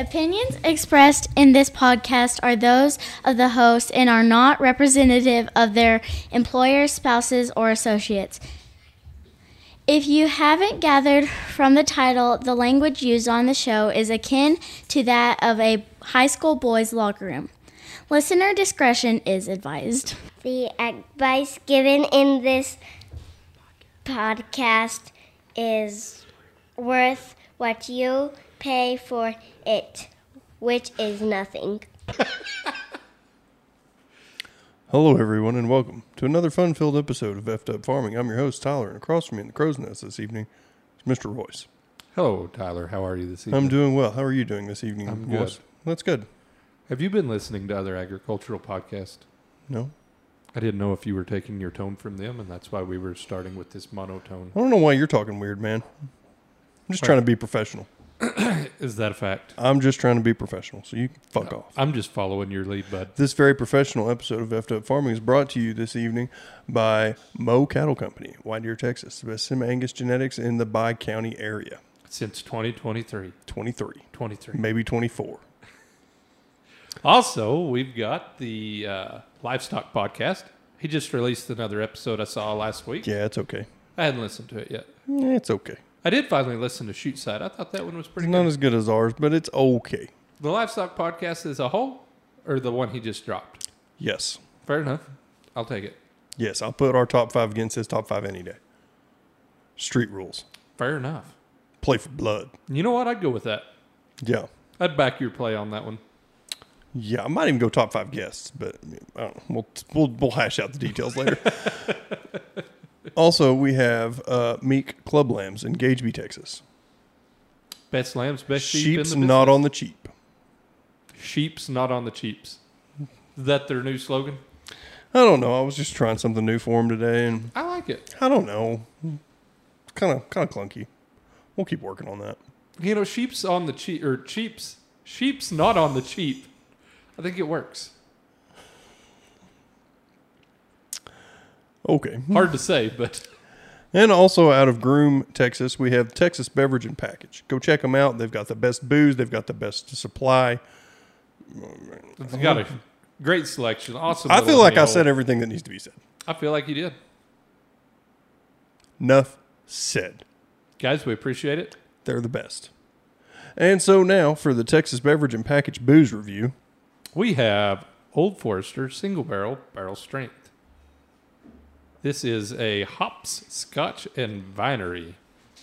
opinions expressed in this podcast are those of the host and are not representative of their employers, spouses, or associates. If you haven't gathered from the title, the language used on the show is akin to that of a high school boys' locker room. Listener discretion is advised. The advice given in this podcast is worth what you pay for it, which is nothing. Hello, everyone, and welcome to another fun-filled episode of F'd Up Farming. I'm your host, Tyler, and across from me in the crow's nest this evening is Mr. Royce. Hello, Tyler. How are you this evening? I'm doing well. How are you doing this evening, I'm Royce? good. That's good. Have you been listening to other agricultural podcasts? No? I didn't know if you were taking your tone from them, and that's why we were starting with this monotone. I don't know why you're talking weird, man. I'm just trying to be professional. Is that a fact? I'm just trying to be professional, so you can fuck off. I'm just following your lead, bud. This very professional episode of F'd Up Farming is brought to you this evening by Moe Cattle Company, White Deer, Texas. The best Angus genetics in the Bi-County area. Since 2023. 23. Maybe 24. Also, we've got the Livestock Podcast. He just released another episode I saw last week. Yeah, it's okay. I hadn't listened to it yet. It's okay. I did finally listen to Shoot Side. I thought that one was pretty It's good. not as good as ours, but it's okay. The Livestock Podcast as a whole, or the one he just dropped? Yes. Fair enough. I'll take it. Yes, I'll put our top 5 against his top 5 any day. Street rules. Fair enough. Play for blood. You know what? I'd go with that. Yeah. I'd back your play on that one. Yeah, I might even go top 5 guests, but I don't know. We'll hash out the details later. Also, we have Meek Club Lambs in Gageby, Texas. Best lambs, best sheep in the Sheep's business. not on the cheap. Sheep's not on the cheaps. Is that their new slogan? I don't know. I was just trying something new for him today, and I like it. I don't know. Kind of clunky. We'll keep working on that. You know, sheep's on the cheap, or sheep's not on the cheap. I think it works. Okay. Hard to say, but And also out of Groom, Texas, we have Texas Beverage and Package. Go check them out. They've got the best booze. They've got the best supply. it's got a great selection. Awesome. I feel like I millennial. said everything that needs to be said. I feel like you did. Enough said. Guys, we appreciate it. They're the best. And so now for the Texas Beverage and Package booze review. We have Old Forester Single Barrel Strength. This is a hops, scotch, and vinery.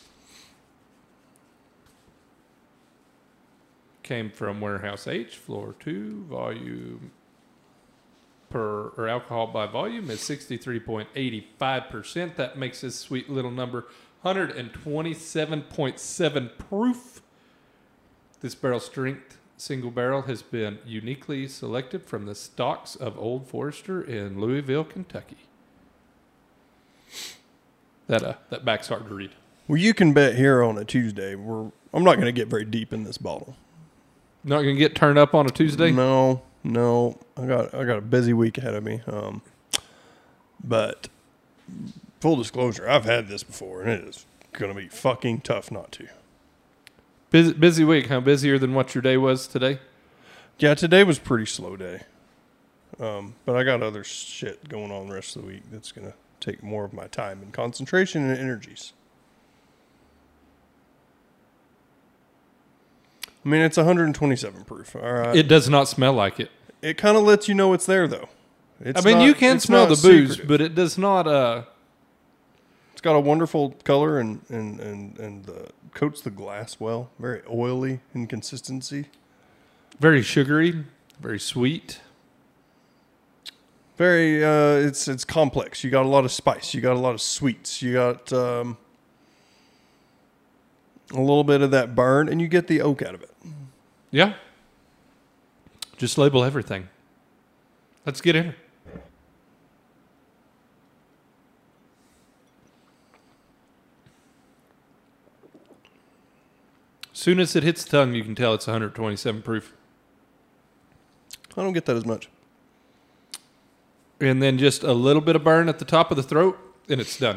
Came from Warehouse H, floor 2, volume or alcohol by volume is 63.85%. That makes this sweet little number 127.7 proof. This barrel strength single barrel has been uniquely selected from the stocks of Old Forester in Louisville, Kentucky. That back's hard to read. Well, you can bet here on a Tuesday, I'm not going to get very deep in this bottle. Not going to get turned up on a Tuesday? No. I got a busy week ahead of me. But full disclosure, I've had this before, and it is going to be fucking tough not to. Busy week, huh? Busier than what your day was today? Yeah, today was a pretty slow day. But I got other shit going on the rest of the week that's going to take more of my time and concentration and energies. I mean, it's 127 proof. All right. It does not smell like it. It kind of lets you know it's there, though. It's you can it's smell not the booze, secretive. but it does not. It's got a wonderful color and coats the glass well. Very oily in consistency. Very sugary, very sweet. Very, it's complex. You got a lot of spice. You got a lot of sweets. You got a little bit of that burn, and you get the oak out of it. Yeah. Just label everything. Let's get in it. Soon as it hits the tongue, you can tell it's 127 proof. I don't get that as much. And then just a little bit of burn at the top of the throat, and it's done.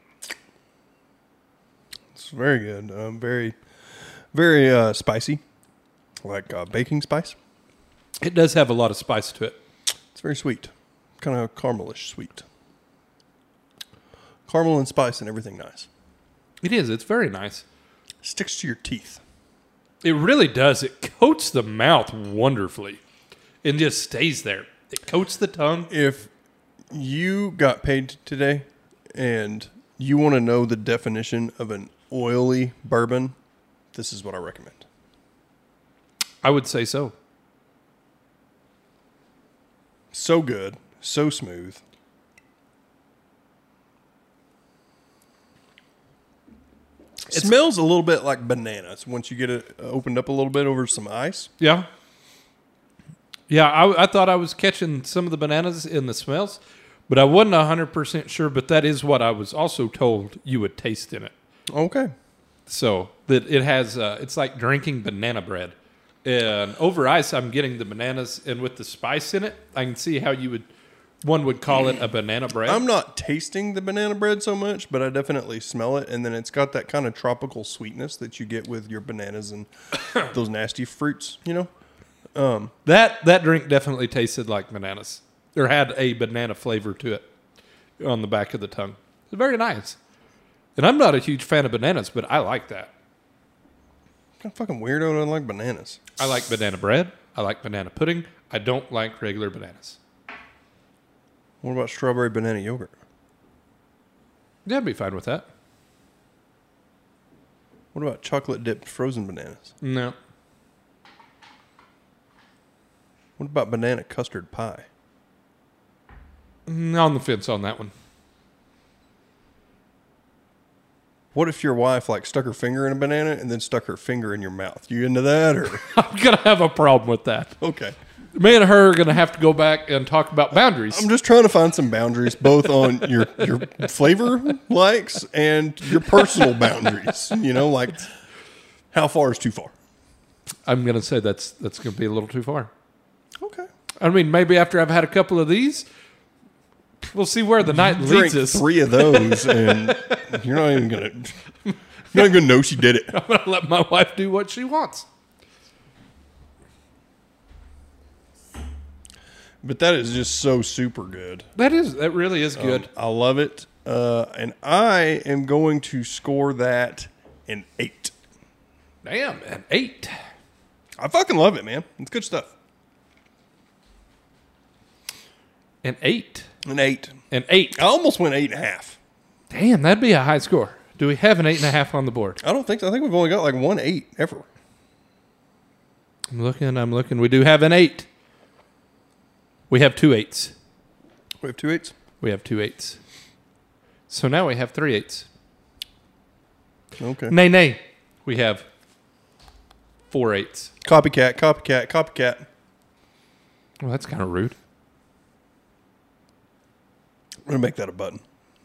It's very good. Very, very spicy. like baking spice. It does have a lot of spice to it. It's very sweet, kind of caramelish sweet. Caramel and spice and everything nice. It is. It's very nice. Sticks to your teeth. It really does. It coats the mouth wonderfully and just stays there. It coats the tongue. If you got paid today and you want to know the definition of an oily bourbon, this is what I recommend. I would say so. So good, so smooth. It smells a little bit like bananas once you get it opened up a little bit over some ice. Yeah. Yeah, I thought I was catching some of the bananas in the smells, but I wasn't 100% sure, but that is what I was also told you would taste in it. Okay. So that it has, it's like drinking banana bread. And over ice, I'm getting the bananas, and with the spice in it, I can see how one would call it a banana bread. I'm not tasting the banana bread so much, but I definitely smell it. And then it's got that kind of tropical sweetness that you get with your bananas and those nasty fruits, you know? That drink definitely tasted like bananas. Or had a banana flavor to it on the back of the tongue. It's very nice. And I'm not a huge fan of bananas, but I like that. What kind of fucking weirdo doesn't like bananas? I like banana bread. I like banana pudding. I don't like regular bananas. What about strawberry banana yogurt? Yeah, I'd be fine with that. What about chocolate dipped frozen bananas? No. What about banana custard pie? On the fence on that one. What if your wife like stuck her finger in a banana and then stuck her finger in your mouth? You into that or? I'm going to have a problem with that. Okay. Me and her are going to have to go back and talk about boundaries. I'm just trying to find some boundaries, both on your flavor likes and your personal boundaries. You know, like how far is too far? I'm going to say that's going to be a little too far. Okay. I mean, maybe after I've had a couple of these, we'll see where the night leads Drink us. 3 of those, and you're not even gonna know she did it. I'm going to let my wife do what she wants. But that is just so super good. That really is good. I love it, and I am going to score that an 8. Damn, an 8. I fucking love it, man. It's good stuff. An 8. An 8. An 8. I almost went 8.5. Damn, that'd be a high score. Do we have an 8.5 on the board? I don't think so. I think we've only got like 1 8 ever. I'm looking. We do have an 8. We have 2 8s. We have 2 8s. We have 2 8s. So now we have 3 8s. Okay. Nay. We have 4 8s. Copycat. Well, that's kind of rude. I'm going to make that a button.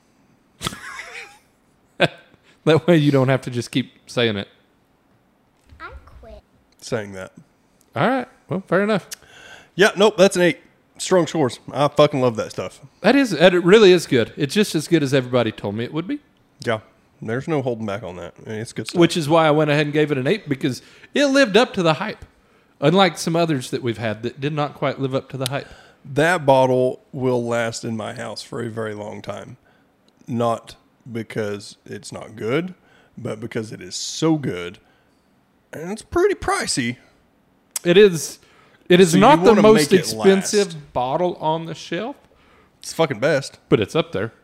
That way you don't have to just keep saying it. I quit. Saying that. All right. Well, fair enough. Yeah, nope, that's an 8. Strong scores. I fucking love that stuff. It really is good. It's just as good as everybody told me it would be. Yeah. There's no holding back on that. I mean, it's good stuff. Which is why I went ahead and gave it an 8, because it lived up to the hype. Unlike some others that we've had that did not quite live up to the hype. That bottle will last in my house for a very long time. Not because it's not good, but because it is so good. And it's pretty pricey. It is So you not the wanna most make it expensive last. bottle on the shelf, It's fucking best. but it's up there.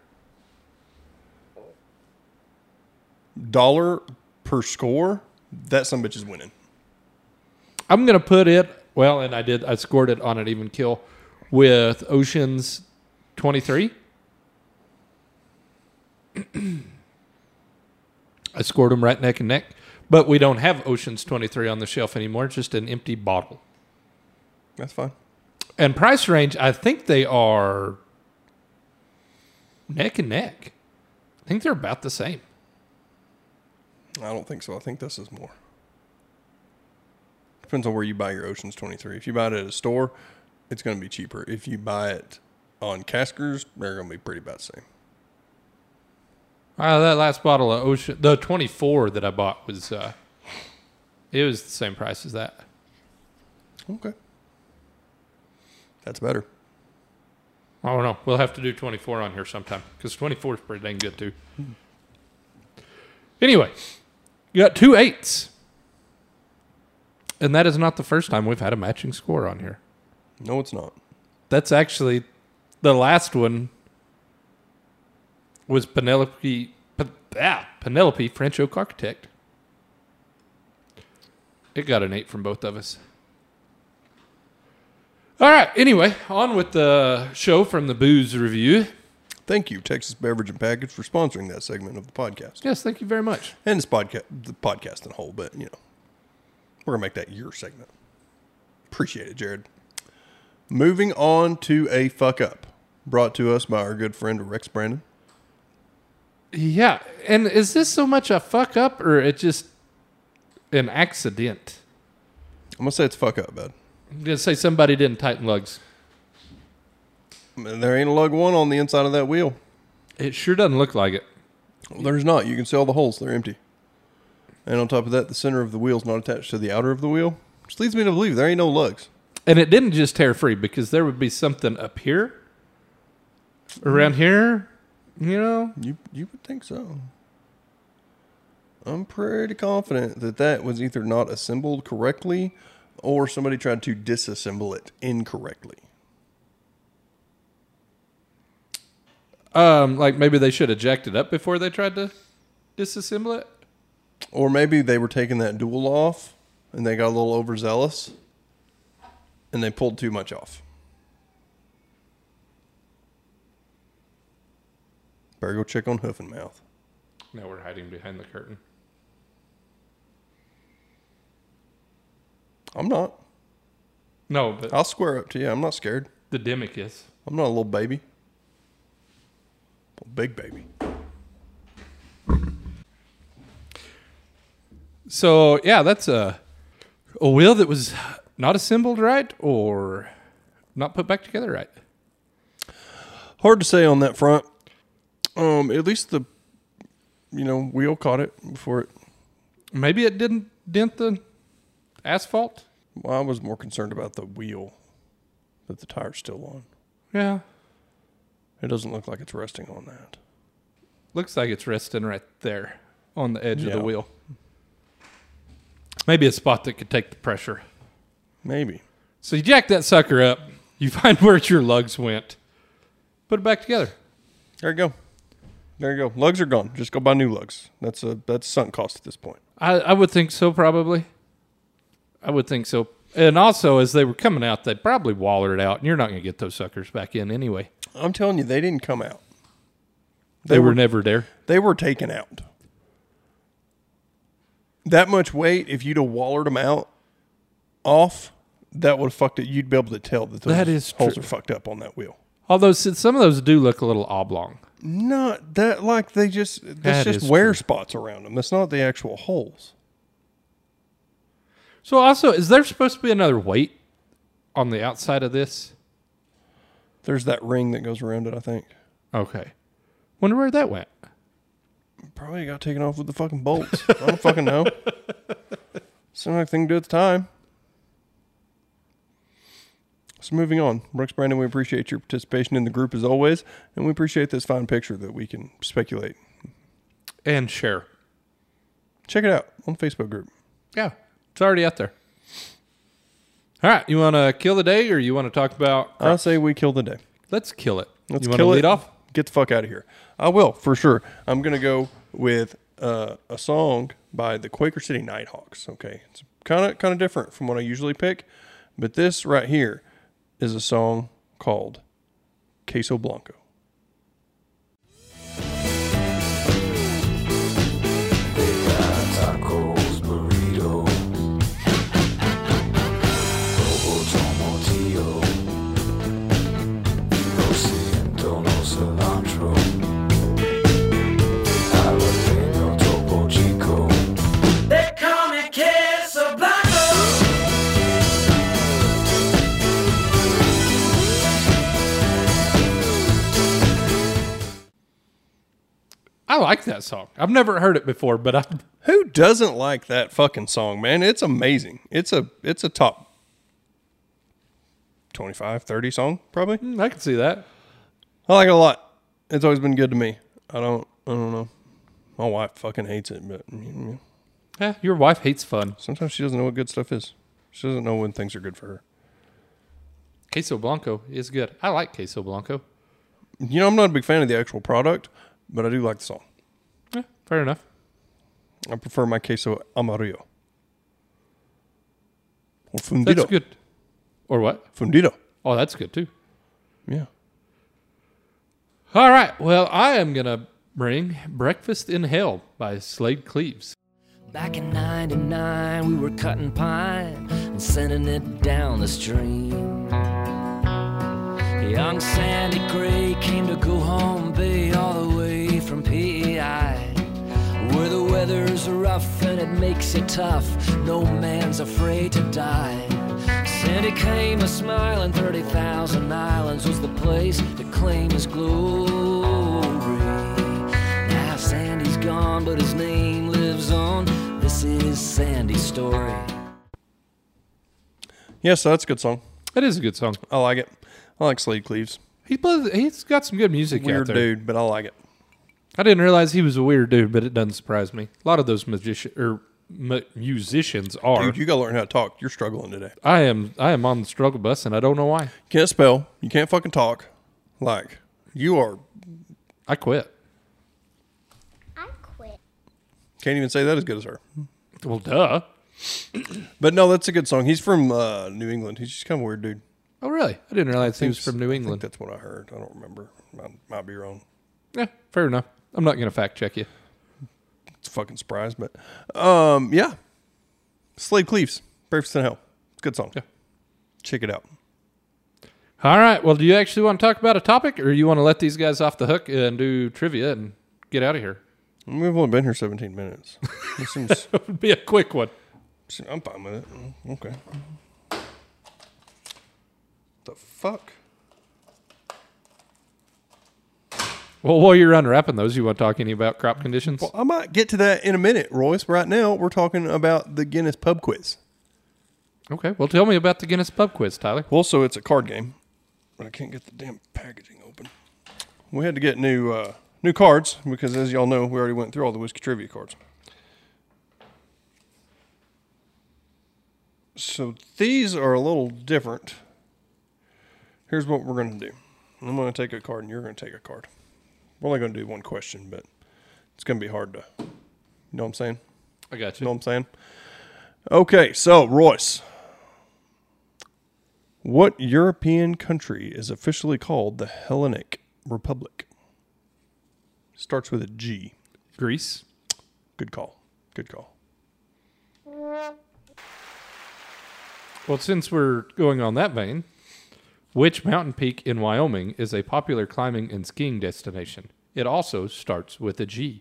$1 per score, that sumbitch is winning. I'm going to put it, well, and I scored it on an even kill with Ocean's 23. I scored them right neck and neck, but we don't have Ocean's 23 on the shelf anymore. It's just an empty bottle. That's fine. And price range, I think they are neck and neck. I think they're about the same. I don't think so. I think this is more. Depends on where you buy your Ocean's 23. If you buy it at a store, it's going to be cheaper. If you buy it on Caskers, they're going to be pretty about the same. That last bottle of Ocean, the 24 that I bought was, it was the same price as that. Okay. That's better. I don't know. We'll have to do 24 on here sometime because 24 is pretty dang good too. Anyway, you got 2 8s. And that is not the first time we've had a matching score on here. No, it's not. That's actually the last one was Penelope French Oak Architect. It got an 8 from both of us. All right. Anyway, on with the show from the Booze Review. Thank you, Texas Beverage and Package, for sponsoring that segment of the podcast. Yes, thank you very much. And this podcast, the podcast in whole, but, you know, we're going to make that your segment. Appreciate it, Jared. Moving on to a fuck up, brought to us by our good friend Rex Brandon. Yeah, and is this so much a fuck up or it just an accident? I'm going to say it's fuck up, bud. I'm going to say somebody didn't tighten lugs. There ain't a lug one on the inside of that wheel. It sure doesn't look like it. Well, there's not. You can see all the holes. They're empty. And on top of that, the center of the wheel's not attached to the outer of the wheel, which leads me to believe there ain't no lugs. And it didn't just tear free because there would be something up here, around here, you know? You would think so. I'm pretty confident that that was either not assembled correctly or somebody tried to disassemble it incorrectly. Like maybe they should have jacked it up before they tried to disassemble it. Or maybe they were taking that dual off and they got a little overzealous and they pulled too much off. Better go check on Hoof and Mouth. Now we're hiding behind the curtain. I'm not. No, but I'll square up to you. I'm not scared. the Dimmick is. I'm not a little baby. A big baby. So, yeah, that's a wheel that was not assembled right or not put back together right. Hard to say on that front. At least the, wheel caught it before it. Maybe it didn't dent the asphalt. Well, I was more concerned about the wheel that the tire's still on. Yeah. It doesn't look like it's resting on that. Looks like it's resting right there on the edge of Yeah. the wheel. Maybe a spot that could take the pressure. Maybe. So you jack that sucker up. You find where your lugs went. Put it back together. There you go. There you go. Lugs are gone. Just go buy new lugs. That's sunk cost at this point. I would think so, probably. I would think so. And also, as they were coming out, they probably wallered out, and you're not going to get those suckers back in anyway. I'm telling you, they didn't come out. They were never there. They were taken out. That much weight, if you'd have wallered them out off, that would have fucked it. You'd be able to tell that That those is holes true. are fucked up on that wheel. Although some of those do look a little oblong. Not that, like that's That just is wear true. spots around them. That's not the actual holes. So also, is there supposed to be another weight on the outside of this? There's that ring that goes around it, I think. Okay. Wonder where that went. Probably got taken off with the fucking bolts. I don't fucking know. Seemed like the thing to do at the time. So moving on. Rex Brandon, we appreciate your participation in the group as always, and we appreciate this fine picture that we can speculate. And share. Check it out on the Facebook group. Yeah. It's already out there. All right. You want to kill the day or you want to talk about... I say we kill the day. Let's kill it. Let's you want to kill lead it. off? Get the fuck out of here. I will, for sure. I'm going to go with a song by the Quaker City Nighthawks. Okay. It's kind of different from what I usually pick, but this right here is a song called Queso Blanco. Tacos, burrito, robo tomatillo, lo siento, no cilantro, jalapeno, topo chico. They call me Queso Blanco. I like that song. I've never heard it before, but Who doesn't like that fucking song, man? It's amazing. It's a top 25, 30 song, probably. I can see that. I like it a lot. It's always been good to me. I don't know. My wife fucking hates it, but Yeah, your wife hates fun. sometimes she doesn't know what good stuff is. She doesn't know when things are good for her. Queso Blanco is good. I like Queso Blanco. You know, I'm not a big fan of the actual product, but I do like the song. Yeah, fair enough. I prefer my queso amarillo. Or fundido. That's good. Or what? Fundido. Oh, that's good too. Yeah. All right. Well, I am going to bring Breakfast in Hell by Slade Cleaves. Back in 99, we were cutting pine and sending it down the stream. Young Sandy Gray came to go home Bay all the way from PEI, where the weather's rough and it makes it tough. No man's afraid to die. Sandy came a smiling, 30,000 Islands was the place to claim his glory. Now Sandy's gone, but his name lives on. This is Sandy's story. Yes, that's a good song. It is a good song. I like it. I like Slade Cleaves. He's got some good music out Weird there. dude, but I like it. I didn't realize he was a weird dude, but it doesn't surprise me. A lot of those musicians are. Dude, you gotta learn how to talk. You're struggling today. I am on the struggle bus, and I don't know why. You can't spell. You can't fucking talk. Like, you are. I quit. I quit. Can't even say that as good as her. Well, duh. But no, that's a good song. He's from New England. He's just kind of a weird dude. Oh, really? I didn't realize he was from New I think England. that's what I heard. I don't remember. Might be wrong. Yeah, fair enough. I'm not going to fact check you. It's a fucking surprise, but yeah. Slade Cleaves, Breakfast in Hell. It's a good song. Yeah. Check it out. All right. Well, do you actually want to talk about a topic, or you want to let these guys off the hook and do trivia and get out of here? We've only been here 17 minutes. It seems, It would be a quick one. I'm fine with it. Okay. The fuck? Well, while you're unwrapping those, you want to talk any about crop conditions? Well, I might get to that in a minute, Royce. Right now, we're talking about the Guinness Pub Quiz. Okay. Well, tell me about the Guinness Pub Quiz, Tyler. Well, so it's a card game, but I can't get the damn packaging open. We had to get new cards because, as y'all know, we already went through all the whiskey trivia cards. So these are a little different. Here's what we're going to do. I'm going to take a card, and you're going to take a card. We're only going to do one question, but it's going to be hard to. You know what I'm saying? I got You know what I'm saying? Okay, so Royce. What European country is officially called the Hellenic Republic? Starts with a G. Greece. Good call. Good call. Well, since we're going on that vein, which mountain peak in Wyoming is a popular climbing and skiing destination? It also starts with a G.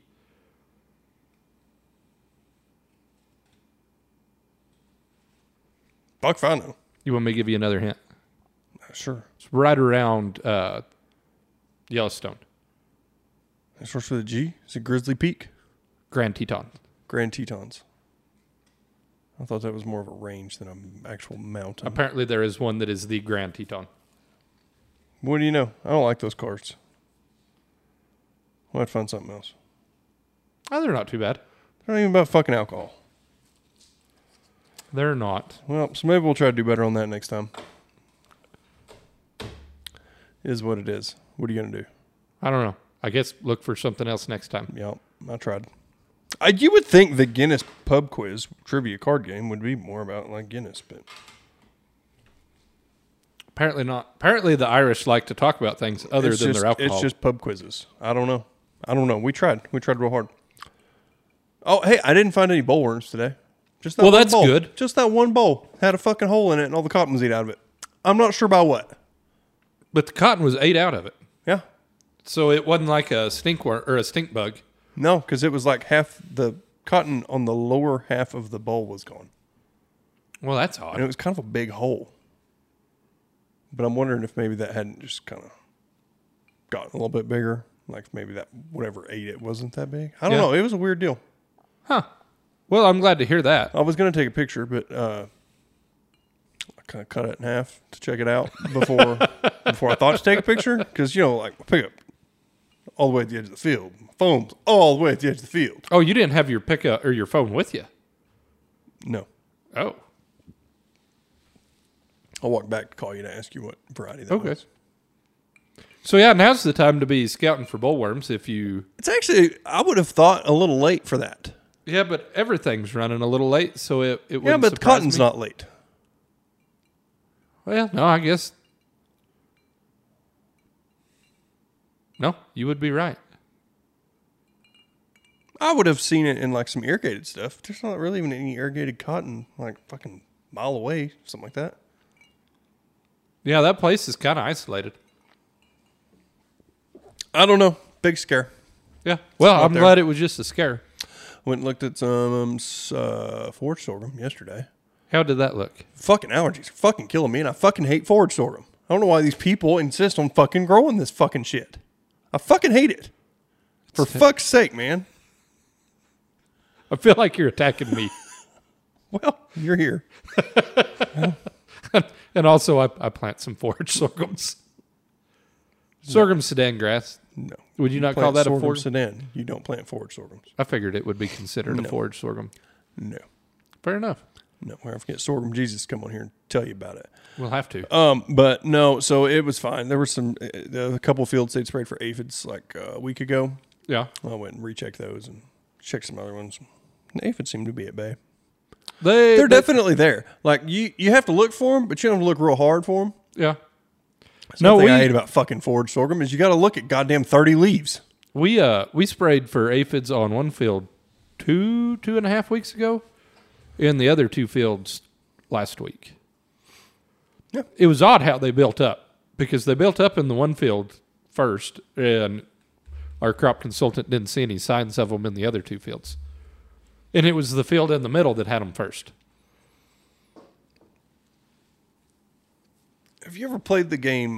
Fuck if I know. You want me to give you another hint? Sure. It's right around Yellowstone. It starts with a G. Is it Grizzly Peak? Grand Teton. Grand Tetons. I thought that was more of a range than an actual mountain. Apparently there is one that is the Grand Teton. What do you know? I don't like those cards. We'll have to find something else. Oh, they're not too bad. They're not even about fucking alcohol. They're not. Well, so maybe we'll try to do better on that next time. It is what it is. What are you going to do? I don't know. I guess look for something else next time. Yep, I tried. You would think the Guinness Pub Quiz trivia card game would be more about like Guinness, but Apparently not. Apparently the Irish like to talk about things other it's than just, their alcohol. It's just pub quizzes. I don't know. We tried. We tried real hard. Oh, hey, I didn't find any bowl worms today. Just that Well, one that's bowl. good. Just that one bowl had a fucking hole in it, and all the cotton was eaten out of it. I'm not sure by what. But the cotton was ate out of it. Yeah, So it wasn't like a stink worm or a stink bug. no, because it was like half the cotton on the lower half of the bowl was gone, Well, that's and odd. it was kind of a big hole. But I'm wondering if maybe that hadn't just kind of gotten a little bit bigger. Like maybe that whatever ate it wasn't that big. I don't Yeah. know. It was a weird deal. Huh. Well, I'm glad to hear that. I was going to take a picture, but I kind of cut it in half to check it out before I thought to take a picture. Because, like my pickup all the way at the edge of the field. Phone's all the way at the edge of the field. Oh, you didn't have your pickup or your phone with you? No. Oh. I'll walk back to call you to ask you what variety that was. So, yeah, now's the time to be scouting for bullworms if you... It's actually, I would have thought a little late for that. Yeah, but everything's running a little late, so it wouldn't Yeah, but the surprise cotton's me. not late. Well, no, I guess... No, you would be right. I would have seen it in like some irrigated stuff. There's not really even any irrigated cotton like fucking mile away, something like that. Yeah, that place is kind of isolated. I don't know. Big scare. Yeah. Well, not I'm there. glad it was just a scare. Went and looked at some forage sorghum yesterday. How did that look? Fucking allergies are fucking killing me, and I fucking hate forage sorghum. I don't know why these people insist on fucking growing this fucking shit. I fucking hate it. For fuck's sake, man. I feel like you're attacking me. Well, you're here. And also, I plant some forage sorghums. Sorghum sedan grass. No. Would you not Plant call that a sorghum forage? sedan. You don't plant forage sorghums. I figured it would be considered No. a forage sorghum. No. Fair enough. No. We're going to get Sorghum Jesus to come on here and tell you about it. We'll have to. But no, so it was fine. There were a couple fields they'd sprayed for aphids like a week ago. Yeah. I went and rechecked those and checked some other ones. The aphids seem to be at bay. They're They're definitely there. Like you have to look for them, but you don't have to look real hard for them. Yeah. That's the thing I hate about fucking forage sorghum is you got to look at goddamn 30 leaves. We sprayed for aphids on one field 2.5 weeks ago, and the other two fields last week. Yeah. It was odd how they built up because they built up in the one field first, and our crop consultant didn't see any signs of them in the other two fields. And it was the field in the middle that had them first. Have you ever played the game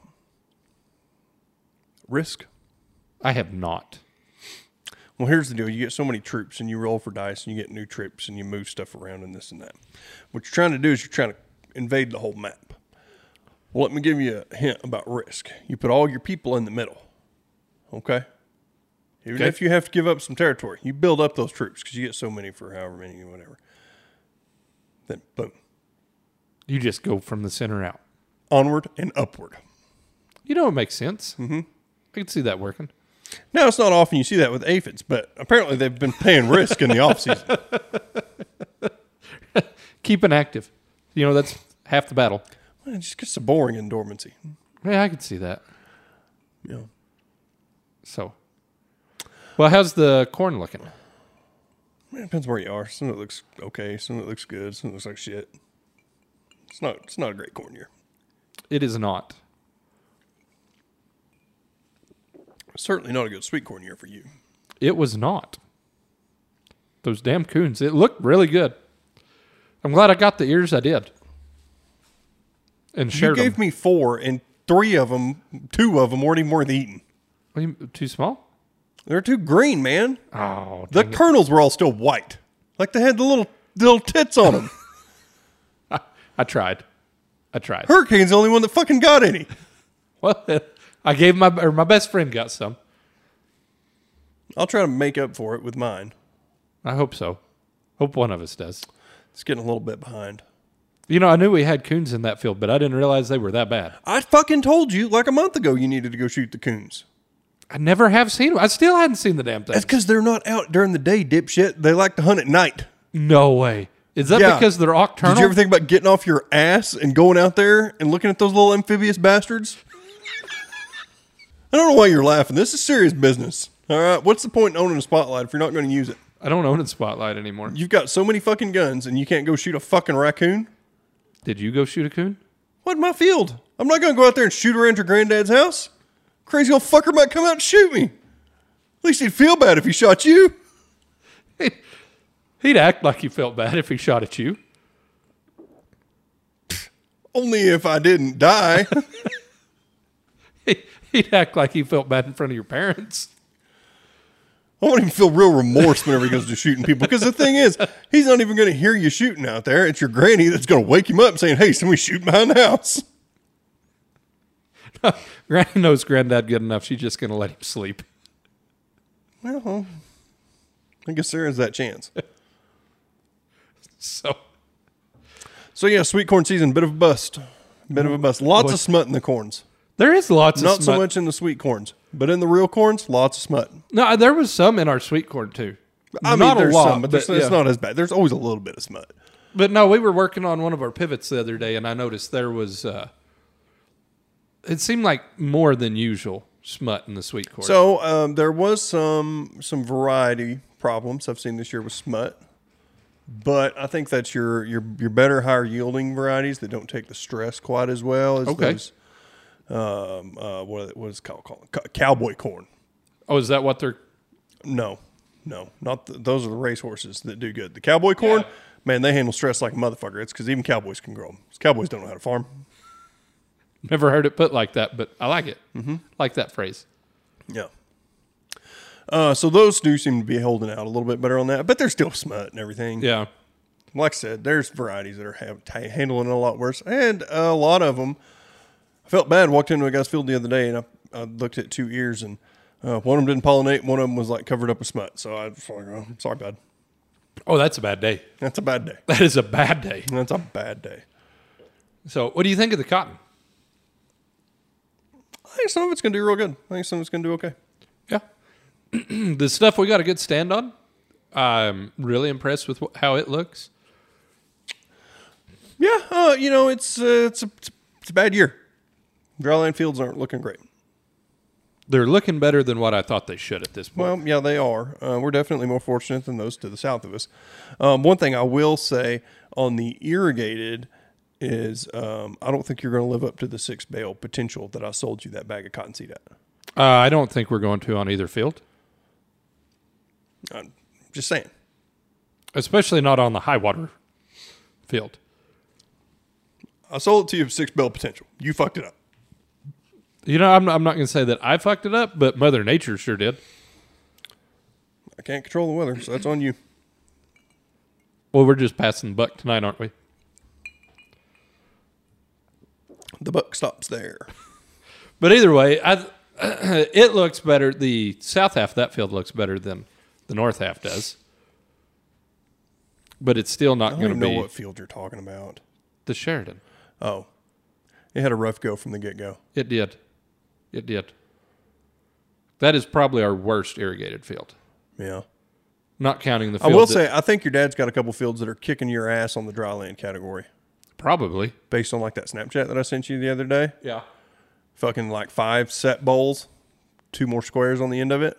Risk? I have not. Well, here's the deal. You get so many troops and you roll for dice and you get new troops and you move stuff around and this and that. What you're trying to do is you're trying to invade the whole map. Well, let me give you a hint about Risk. You put all your people in the middle. Okay? Even Okay. if you have to give up some territory, you build up those troops because you get so many for however many, whatever. Then, boom. You just go from the center out. Onward and upward. You know, it makes sense. Mm-hmm. I can see that working. Now, it's not often you see that with aphids, but apparently they've been paying Risk in the off-season. Keeping active. You know, that's half the battle. Well, it just gets so boring in dormancy. Yeah, I could see that. You know. So, well, how's the corn looking? It depends where you are. Some of it looks okay. Some of it looks good. Some of it looks like shit. It's not a great corn year. It is not. Certainly not a good sweet corn year for you. It was not. Those damn coons. It looked really good. I'm glad I got the ears I did. And You shared gave them. me 4, and 2 of them weren't even worth eating. Too small? They're too green, man. Oh, The dang it. kernels were all still white. Like they had the little tits on them. I tried. Hurricane's the only one that fucking got any. Well, I gave my best friend got some. I'll try to make up for it with mine. I hope so. Hope one of us does. It's getting a little bit behind. You know, I knew we had coons in that field, but I didn't realize they were that bad. I fucking told you like a month ago you needed to go shoot the coons. I never have seen them. I still hadn't seen the damn thing. That's because they're not out during the day, dipshit. They like to hunt at night. No way. Is that Yeah. because they're octurnal? Did you ever think about getting off your ass and going out there and looking at those little amphibious bastards? I don't know why you're laughing. This is serious business. All right. What's the point in owning a spotlight if you're not going to use it? I don't own a spotlight anymore. You've got so many fucking guns and you can't go shoot a fucking raccoon? Did you go shoot a coon? What in my field? I'm not going to go out there and shoot around your granddad's house. Crazy old fucker might come out and shoot me. At least he'd feel bad if he shot you. He'd act like he felt bad if he shot at you. Only if I didn't die. He'd act like he felt bad in front of your parents. I won't even feel real remorse whenever he goes to shooting people. Because the thing is, he's not even going to hear you shooting out there. It's your granny that's going to wake him up saying, hey, somebody's shooting behind the house. Granny knows Granddad good enough. She's just going to let him sleep. Well, I guess there is that chance. So yeah, sweet corn season, bit of a bust. Lots of smut in the corns. there is lots of Not smut. so much in the sweet corns, but in the real corns, lots of smut. No, there was some in our sweet corn too. I mean, Not a there's lot, some, but it's yeah. not as bad. There's always a little bit of smut. But no, we were working on one of our pivots the other day, and I noticed there was. It seemed like more than usual smut in the sweet corn. So there was some variety problems I've seen this year with smut, but I think that's your better, higher yielding varieties that don't take the stress quite as well as Okay. those. What is it called? Cowboy corn. Oh, is that what they're? No, not those are the racehorses that do good. The cowboy corn, man, they handle stress like a motherfucker. It's because even cowboys can grow them. Cowboys don't know how to farm. Never heard it put like that, but I like it. Mm-hmm. Like that phrase. Yeah. So those do seem to be holding out a little bit better on that, but there's still smut and everything. Yeah. Like I said, there's varieties that are handling it a lot worse, and a lot of them. I felt bad. Walked into a guy's field the other day, and I looked at 2 ears, and one of them didn't pollinate. One of them was like covered up with smut. So I was like, oh, sorry, bud. Oh, that's a bad day. That's a bad day. That is a bad day. That's a bad day. So, what do you think of the cotton? I think some of it's going to do real good. I think some of it's going to do okay. Yeah. The stuff we got a good stand on. I'm really impressed with how it looks. Yeah, it's a bad year. Dryland fields aren't looking great. They're looking better than what I thought they should at this point. Well, yeah, they are. We're definitely more fortunate than those to the south of us. One thing I will say on the irrigated is I don't think you're going to live up to the 6 bale potential that I sold you that bag of cottonseed at. I don't think we're going to on either field. I'm just saying. Especially not on the high water field. I sold it to you with 6 bale potential. You fucked it up. You know, I'm not going to say that I fucked it up, but Mother Nature sure did. I can't control the weather, so that's on you. Well, we're just passing the buck tonight, aren't we? The buck stops there. But either way, it looks better. The south half of that field looks better than the north half does. But it's still not I going don't to even be know what field you're talking about. the Sheridan. Oh. It had a rough go from the get-go. It did. It did. That is probably our worst irrigated field. Yeah. Not counting the I field. will say, I think your dad's got a couple fields that are kicking your ass on the dry land category. Probably. Based on like that Snapchat that I sent you the other day. Yeah. Fucking like 5 set bowls, 2 more squares on the end of it.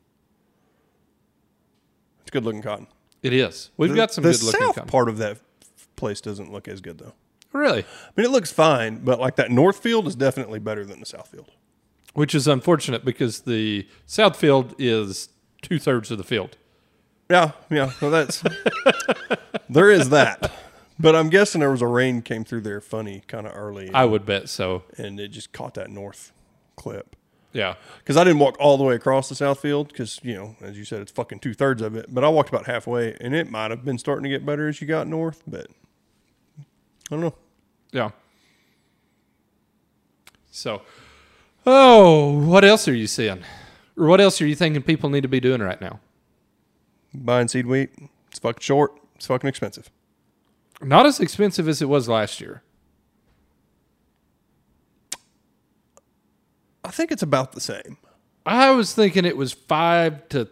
It's good looking cotton. It is. We've got some the good looking south cotton. part of that place doesn't look as good though. Really? I mean, it looks fine, but like that north field is definitely better than the south field. Which is unfortunate because the south field is 2/3 of the field. Yeah. So that's there is that. But I'm guessing there was a rain came through there funny kind of early. I would bet so. And it just caught that north clip. Yeah. Because I didn't walk all the way across the south field because, as you said, it's fucking 2/3 of it. But I walked about halfway, and it might have been starting to get better as you got north, but I don't know. Yeah. So, what else are you seeing? Or what else are you thinking people need to be doing right now? Buying seed wheat, it's fucking short. It's fucking expensive. Not as expensive as it was last year. I think it's about the same. I was thinking it was $5 to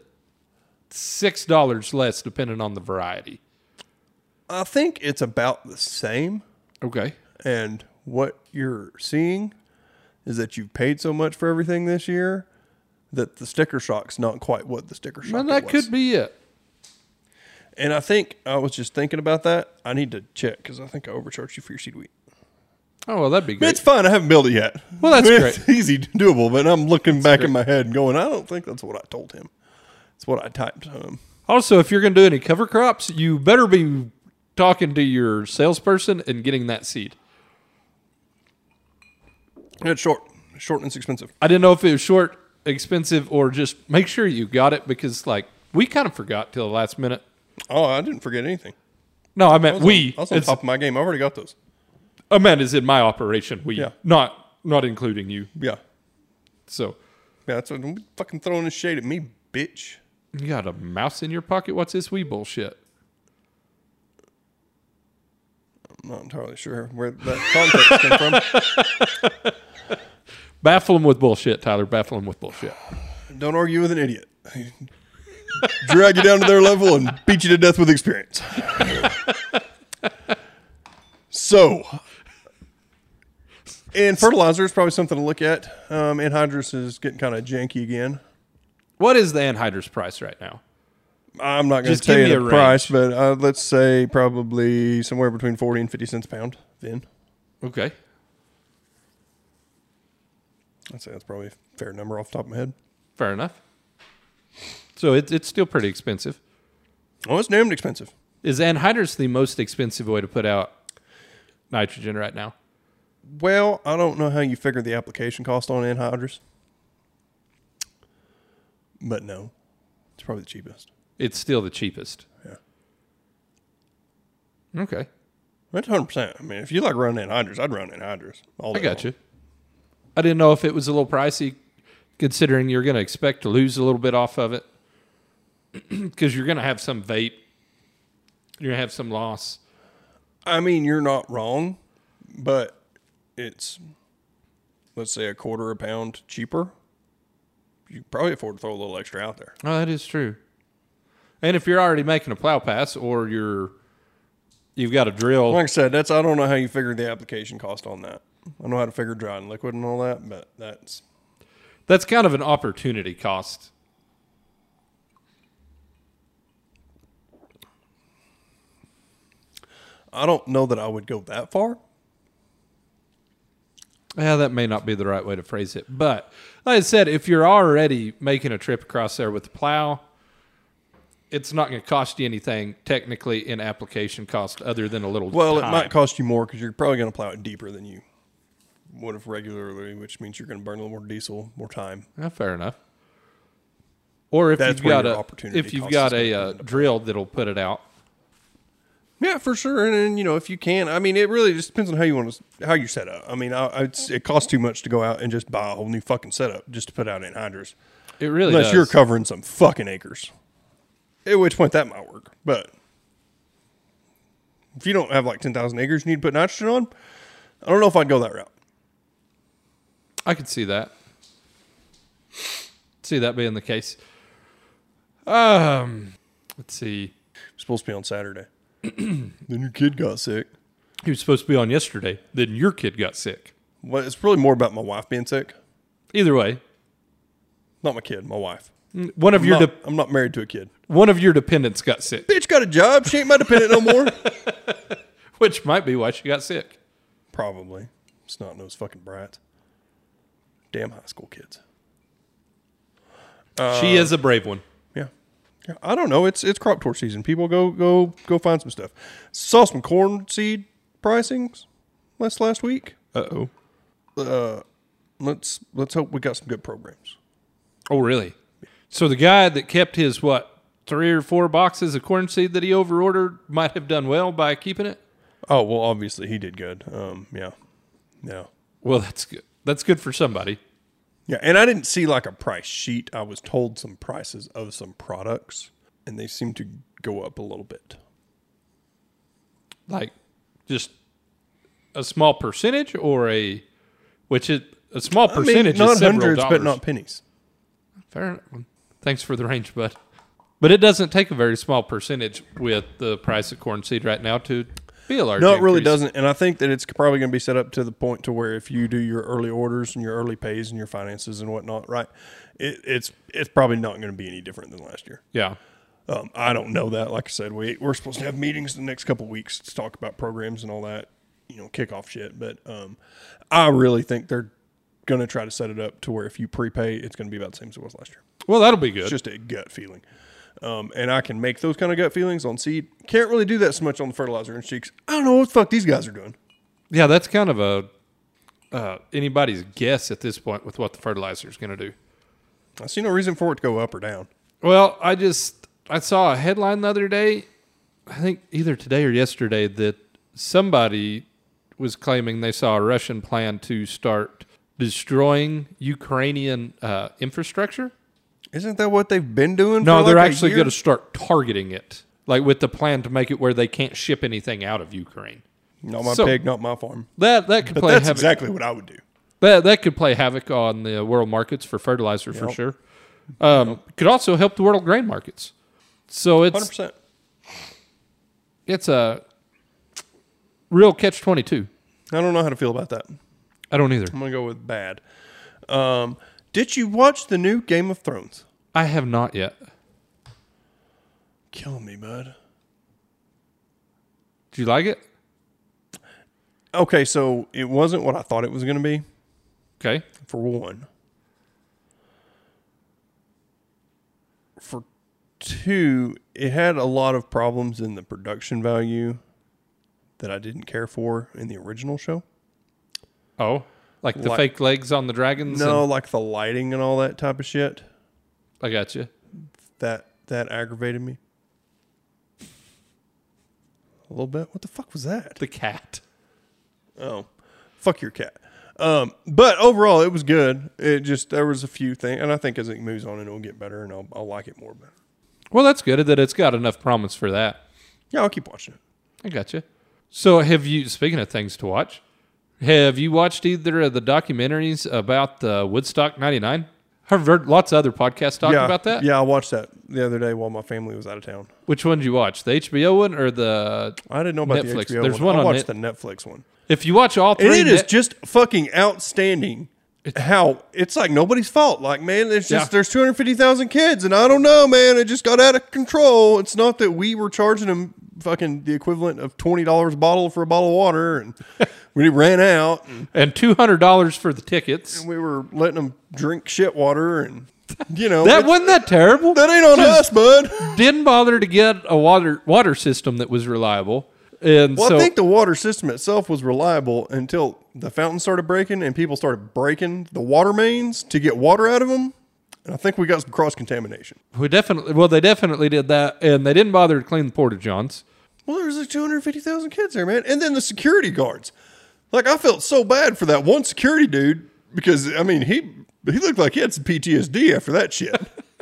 $6 less depending on the variety. I think it's about the same. Okay. And what you're seeing is that you've paid so much for everything this year that the sticker shock's not quite what the sticker shock Well, that was. could be it. And I think I was just thinking about that. I need to check because I think I overcharged you for your seed wheat. Oh, well, that'd be great. It's fine. I haven't built it yet. Well, that's It's great. easy, doable. But I'm looking back great. in my head and going, I don't think that's what I told him. It's what I typed. Also, if you're going to do any cover crops, you better be talking to your salesperson and getting that seed. It's short and it's expensive. I didn't know if it was short expensive, or just make sure you got it, because like we kind of forgot till the last minute. Oh, I didn't forget anything. No, I meant I was on top of my game. I already got those. I meant is in my operation. Yeah. Not including you. Yeah. So Yeah, that's what don't fucking throwing this shade at me, bitch. you got a mouse in your pocket. What's this wee bullshit? I'm not entirely sure where that context came from. Baffle him with bullshit, Tyler. Baffle him with bullshit. Don't argue with an idiot. Drag you down to their level and beat you to death with experience. So, and fertilizer is probably something to look at. Anhydrous is getting kind of janky again. What is the anhydrous price right now? I'm not going to Just tell give you me the a price, but let's say probably somewhere between 40 and 50 cents a pound then. Okay. I'd say that's probably a fair number off the top of my head. Fair enough. So it's still pretty expensive. Oh, it's damned expensive. Is anhydrous the most expensive way to put out nitrogen right now? Well, I don't know how you figure the application cost on anhydrous. But no, it's probably the cheapest. It's still the cheapest. Yeah. Okay. That's 100%. I mean, if you like running anhydrous, I'd run anhydrous. I got you. I didn't know if it was a little pricey, considering you're going to expect to lose a little bit off of it, because you're going to have some vape. You're going to have some loss. I mean, you're not wrong, but it's, let's say, a quarter a pound cheaper. You can probably afford to throw a little extra out there. Oh, that is true. And if you're already making a plow pass, or you've got a drill. Like I said, I don't know how you figure the application cost on that. I know how to figure dry and liquid and all that, but That's kind of an opportunity cost. I don't know that I would go that far. Yeah, that may not be the right way to phrase it. But like I said, if you're already making a trip across there with the plow, it's not going to cost you anything technically in application cost other than a little Well, time. it might cost you more because you're probably going to plow it deeper than you would have regularly, which means you're going to burn a little more diesel, more time. Yeah, fair enough. Or if That's you've where got your opportunity if you've cost got is a gonna come into drill that'll put it out. Yeah, for sure. And you know, if you can, I mean, it really just depends on how you set up. I mean, it costs too much to go out and just buy a whole new fucking setup just to put out anhydrous. It really Unless does. you're covering some fucking acres. At which point that might work. But if you don't have like 10,000 acres you need to put nitrogen on, I don't know if I'd go that route. I could see that. See that being the case. Let's see. It's supposed to be on Saturday. Then your kid got sick. He was supposed to be on yesterday. Then your kid got sick. Well, it's really more about my wife being sick. Either way, Not my kid, my wife. one of I'm not married to a kid. one of your dependents got sick, Bitch got a job. She ain't my dependent no more. which might be why she got sick. Probably. Snot nosed fucking brats. Damn high school kids. She is a brave one. Yeah. I don't know. It's crop tour season. People go find some stuff. Saw some corn seed pricings last week. Let's hope we got some good programs. Oh, really? So the guy that kept his 3 or 4 boxes of corn seed that he overordered might have done well by keeping it. Oh, well, obviously he did good. Yeah. Well, that's good. That's good for somebody. Yeah, and I didn't see like a price sheet. I was told some prices of some products, and they seem to go up a little bit. Like just a small percentage, or a small percentage not is several hundreds, dollars. but not pennies. Fair enough. Thanks for the range, bud. But it doesn't take a very small percentage with the price of corn seed right now to be a large No, it really increase. doesn't. And I think that it's probably going to be set up to the point to where if you do your early orders and your early pays and your finances and whatnot, right, it's probably not going to be any different than last year. Yeah. I don't know that. Like I said, we're supposed to have meetings the next couple of weeks to talk about programs and all that, kickoff shit. But I really think they're going to try to set it up to where if you prepay, it's going to be about the same as it was last year. Well, that'll be good. It's just a gut feeling. And I can make those kind of gut feelings on seed. Can't really do that so much on the fertilizer and cheeks. I don't know what the fuck these guys are doing. Yeah, that's kind of anybody's guess at this point with what the fertilizer is going to do. I see no reason for it to go up or down. Well, I saw a headline the other day, I think either today or yesterday, that somebody was claiming they saw a Russian plan to start destroying Ukrainian infrastructure. Isn't that what they've been doing? No, for they're like actually a going year? to start targeting it, like with the plan to make it where they can't ship anything out of Ukraine. Not my So- pig, not my farm. That could But play that's havoc. exactly what I would do. That could play havoc on the world markets for fertilizer for Yep. sure. Could also help the world grain markets. So 100%. it's a real catch-22. I don't know how to feel about that. I don't either. I'm going to go with bad. Did you watch the new Game of Thrones? I have not yet. Killing me, bud. Did you like it? Okay, so it wasn't what I thought it was going to be, Okay. for one. For two, it had a lot of problems in the production value that I didn't care for in the original show. Oh, like the Like- fake legs on the dragons? No, like the lighting and all that type of shit. I got you. That aggravated me. A little bit. What the fuck was that? The cat. Oh, fuck your cat. But overall, it was good. It just, there was a few things, and I think as it moves on, it'll get better, and I'll like it more. But Well, that's good that it's got enough promise for that. yeah, I'll keep watching it. I got you. So have you, speaking of things to watch, have you watched either of the documentaries about the Woodstock 99? I've heard lots of other podcasts talking about that. Yeah, I watched that the other day while my family was out of town. Which one did you watch? The HBO one or the... I didn't know about Netflix. the HBO There's one. one I on watched Net- the Netflix one. If you watch all three... And it is just fucking outstanding how it's like nobody's fault. Like, man, it's just, Yeah. there's 250,000 kids, and I don't know, man, it just got out of control. It's not that we were charging them fucking the equivalent of $20 a bottle for a bottle of water, and we ran out, And $200 for the tickets. and we were letting them drink shit water, and, you know. That wasn't that terrible. That ain't on us, bud. Didn't bother to get a water system that was reliable. And Well, so I think the water system itself was reliable until the fountain started breaking and people started breaking the water mains to get water out of them. And I think we got some cross contamination. they definitely did that, and they didn't bother to clean the porta johns. Well, there's like 250,000 kids there, man. And then the security guards. Like, I felt so bad for that one security dude because, I mean, he looked like he had some PTSD after that shit.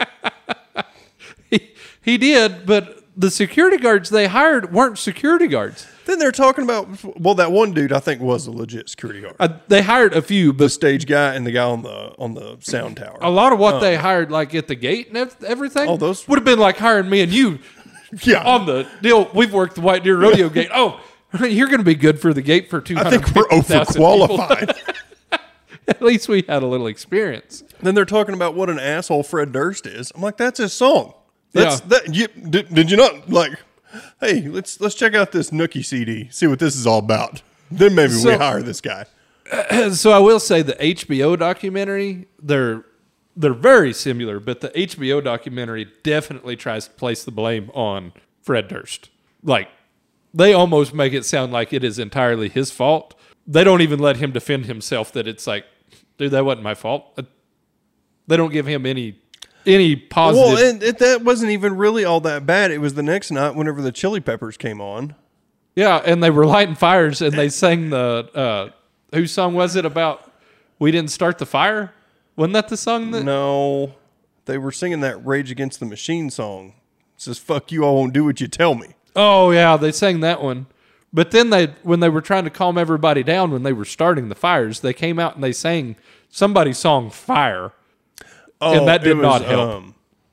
He did, but the security guards they hired weren't security guards. Then they're talking about, well, that one dude I think was a legit security guard. They hired a few, The but stage guy and the guy on the sound tower. a lot of what they hired, like at the gate and everything, Oh, those- would have been like hiring me and you Yeah. on the deal. We've worked the White Deer Rodeo gate. Oh, you're going to be good for the gate for 200. I think we're overqualified. At least we had a little experience. Then they're talking about what an asshole Fred Durst is. I'm like, that's his song. That's Yeah. that. Did you not like? Hey, let's check out this Nookie CD. See what this is all about. Then maybe we So- hire this guy. So I will say the HBO documentary, they're very similar, but the HBO documentary definitely tries to place the blame on Fred Durst. Like, they almost make it sound like it is entirely his fault. They don't even let him defend himself that it's like, dude, that wasn't my fault. They don't give him any positive. Well, and that wasn't even really all that bad. It was the next night whenever the Chili Peppers came on. Yeah, and they were lighting fires, and they sang the whose song was it about? We didn't start the fire. Wasn't that the song that? No, they were singing that Rage Against the Machine song. It says, fuck you, I won't do what you tell me. Oh yeah, they sang that one. But then when they were trying to calm everybody down when they were starting the fires, they came out and they sang somebody's song "Fire," and that did not help.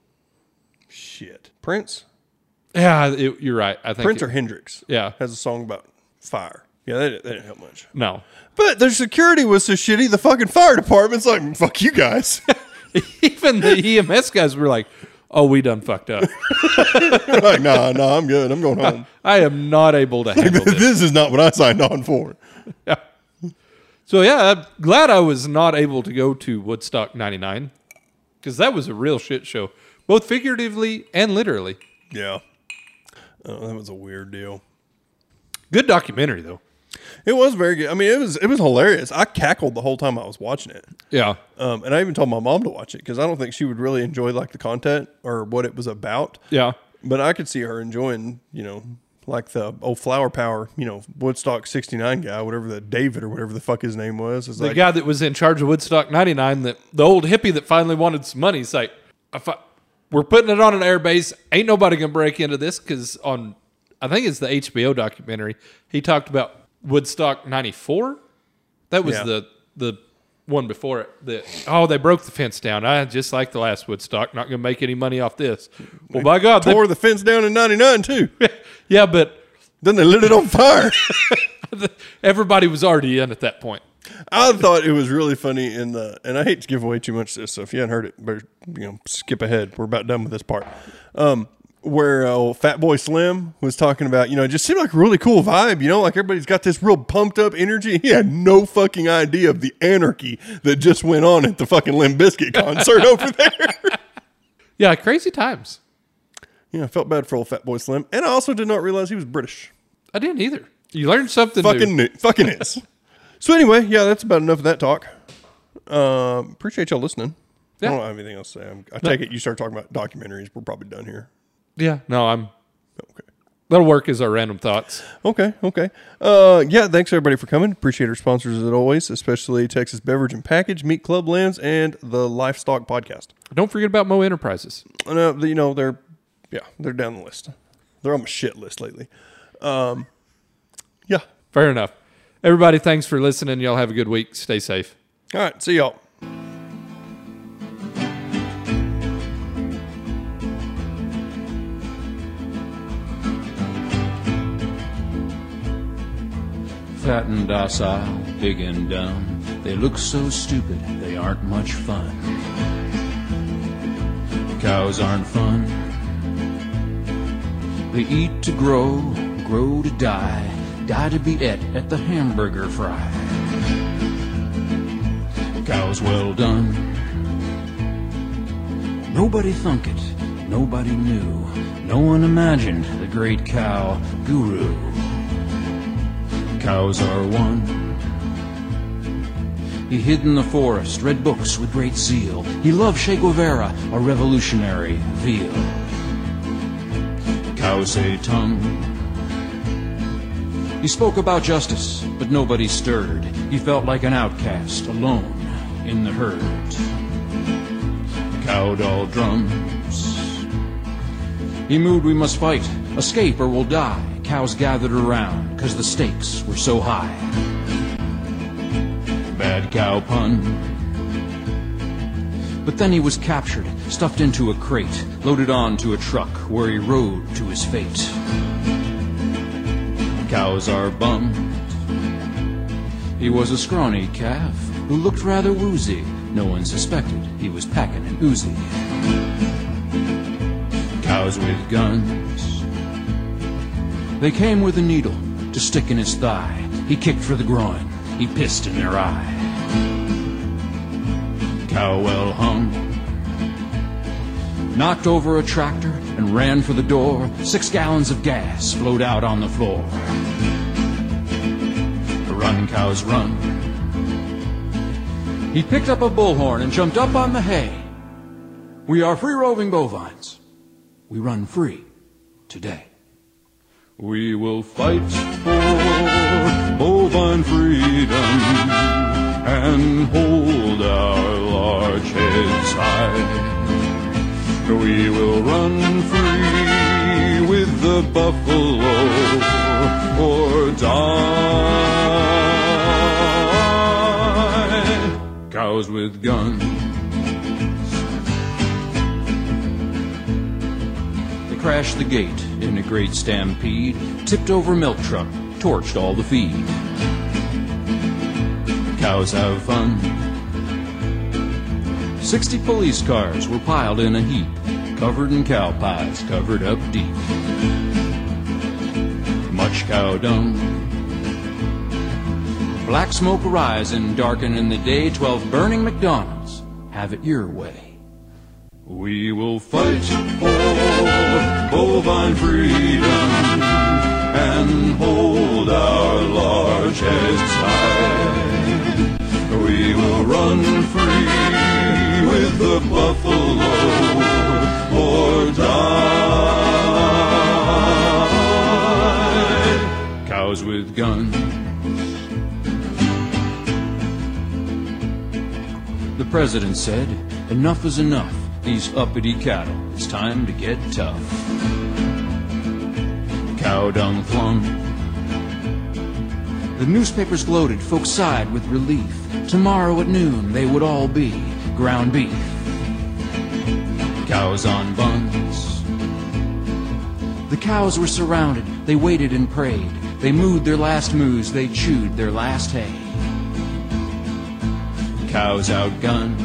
Shit. Prince? Yeah, you're right. I think Prince or Hendrix? Yeah. Has a song about fire. Yeah, they didn't help much. no. But their security was so shitty, the fucking fire department's like, fuck you guys. Even the EMS guys were like, "Oh, we done fucked up. They're like, nah, I'm good. I'm going home. I am not able to handle this." This is not what I signed on for. So yeah, I'm glad I was not able to go to Woodstock '99 because that was a real shit show, both figuratively and literally. Yeah. That was a weird deal. Good documentary though. It was very good. I mean, it was hilarious. I cackled the whole time I was watching it. Yeah. And I even told my mom to watch it because I don't think she would really enjoy like the content or what it was about. Yeah. But I could see her enjoying, like the old Flower Power, Woodstock 69 guy, whatever the David or whatever the fuck his name was. The guy that was in charge of Woodstock 99, the old hippie that finally wanted some money, he's like, we're putting it on an airbase. Ain't nobody going to break into this because I think it's the HBO documentary, he talked about Woodstock 94. That was the one before it. They broke the fence down. I just like the last Woodstock. Not going to make any money off this. Well, by God, tore the fence down in 99 too. Yeah, but then they lit it on fire. Everybody was already in at that point. I thought it was really funny and I hate to give away too much of this, so if you haven't heard it, better skip ahead. We're about done with this part. Where Fatboy Slim was talking about, it just seemed like a really cool vibe, like everybody's got this real pumped up energy. He had no fucking idea of the anarchy that just went on at the fucking Limp Bizkit concert over there. Yeah, crazy times. Yeah, I felt bad for old Fatboy Slim. And I also did not realize he was British. I didn't either. You learned something new. Fucking is. So anyway, yeah, that's about enough of that talk. Appreciate y'all listening. Yeah. I don't have anything else to say. I take it you start talking about documentaries. We're probably done here. Yeah, no, I'm okay. That'll work as our random thoughts. Okay. Yeah, thanks everybody for coming. Appreciate our sponsors as always, especially Texas Beverage and Package, Meat Club Lands, and the Livestock Podcast. Don't forget about Mo Enterprises. No, they're down the list. They're on my shit list lately. Yeah. Fair enough. Everybody, thanks for listening. Y'all have a good week. Stay safe. All right. See y'all. Fat and docile, big and dumb. They look so stupid, they aren't much fun. Cows aren't fun. They eat to grow, grow to die, die to be et at the hamburger fry. Cows well done. Nobody thunk it, nobody knew. No one imagined the great cow guru. Cows are one. He hid in the forest, read books with great zeal. He loved Che Guevara, a revolutionary veal. Cows say tongue. He spoke about justice, but nobody stirred. He felt like an outcast, alone in the herd. Cow doll drums. He moved, we must fight, escape or we'll die. Cows gathered around, 'cause the stakes were so high. Bad cow pun. But then he was captured, stuffed into a crate, loaded onto a truck where he rode to his fate. Cows are bummed. He was a scrawny calf who looked rather woozy. No one suspected he was packing an Uzi. Cows with guns. They came with a needle to stick in his thigh. He kicked for the groin. He pissed in their eye. Cow well hung. Knocked over a tractor and ran for the door. 6 gallons of gas flowed out on the floor. Run, cows, run. He picked up a bullhorn and jumped up on the hay. We are free-roving bovines. We run free today. We will fight for bovine freedom and hold our large heads high. We will run free with the buffalo or die. Cows with guns. Crashed the gate in a great stampede, tipped over milk truck, torched all the feed. Cows have fun. 60 police cars were piled in a heap, covered in cow pies, covered up deep. Much cow dung. Black smoke arising, darkening the day. 12 burning McDonald's, have it your way. We will fight for bovine freedom and hold hold our large heads high. We will run free with the buffalo or die. Cows with guns. The president said, enough is enough. These uppity cattle, it's time to get tough. Cow dung flung. The newspapers gloated, folks sighed with relief. Tomorrow at noon they would all be ground beef. Cows on buns. The cows were surrounded, they waited and prayed. They mooed their last moos, they chewed their last hay. Cows outgunned.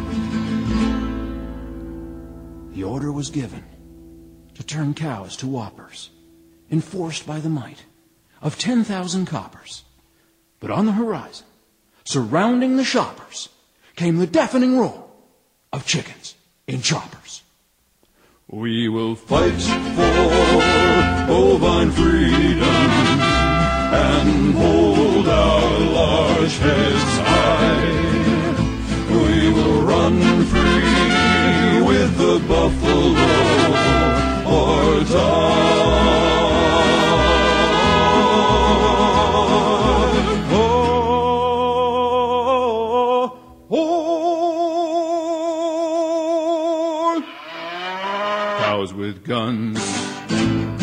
The order was given to turn cows to whoppers, enforced by the might of 10,000 coppers. But on the horizon, surrounding the shoppers, came the deafening roar of chickens in choppers. We will fight for bovine freedom and hold our large heads high. We will run free with the buffalo or die. Cows with guns.